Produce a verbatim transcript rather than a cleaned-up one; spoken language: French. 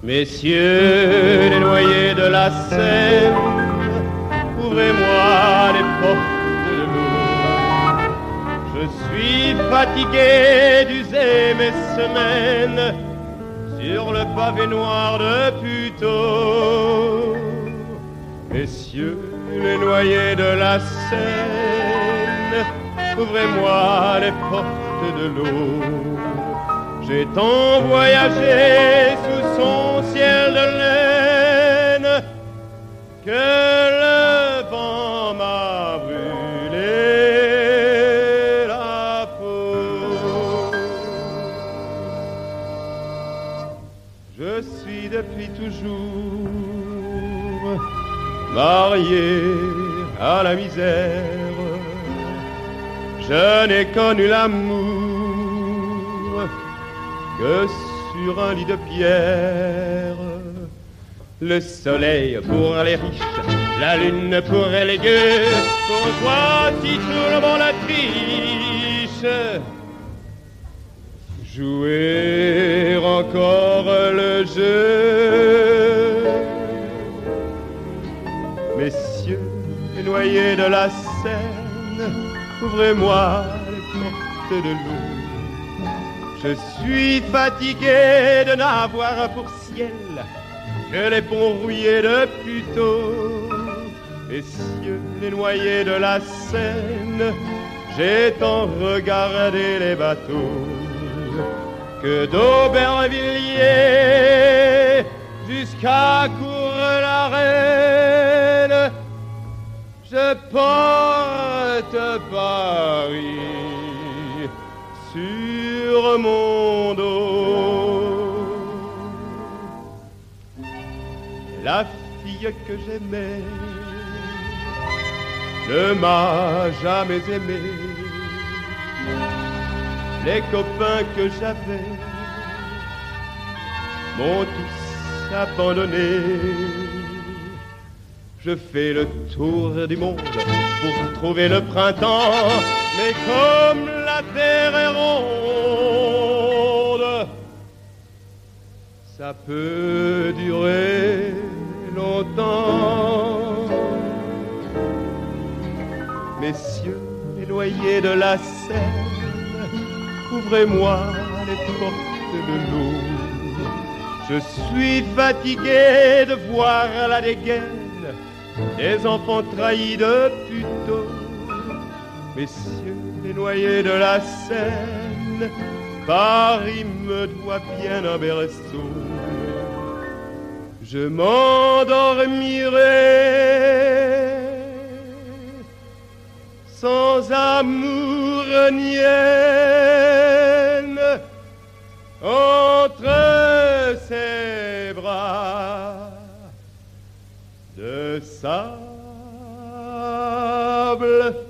Messieurs les noyés de la Seine, ouvrez-moi les portes de l'eau. Je suis fatigué d'user mes semaines sur le pavé noir de Puteaux. Messieurs les noyés de la Seine, ouvrez-moi les portes de l'eau. J'ai tant voyagé sous son ciel de laine que le vent m'a brûlé la peau. Je suis depuis toujours marié à la misère. Je n'ai connu l'amour que sur un lit de pierre. Le soleil pour les riches, la lune pour les gueux. Pourquoi si tout le monde triche? Jouer encore le jeu. Messieurs les noyés de la Seine, ouvrez-moi les portes de l'eau. Je suis fatigué de n'avoir pour ciel que les ponts rouillés de Puteaux. Messieurs les noyés de la Seine, j'ai tant regardé les bateaux que d'Aubervilliers jusqu'à Cour-la-Reine, je porte Paris sur mon dos. La fille que j'aimais ne m'a jamais aimé. Les copains que j'avais m'ont tous abandonné. Je fais le tour du monde pour trouver le printemps, mais comme la terre est ronde, ça peut durer longtemps. Messieurs les noyés de la Seine, ouvrez-moi les portes de l'eau. Je suis fatigué de voir la dégaine des enfants trahis de Puteaux. Messieurs les noyés de la Seine, Paris me doit bien un berceau. Je m'endormirai sans amour ni haine entre ses bras de sable.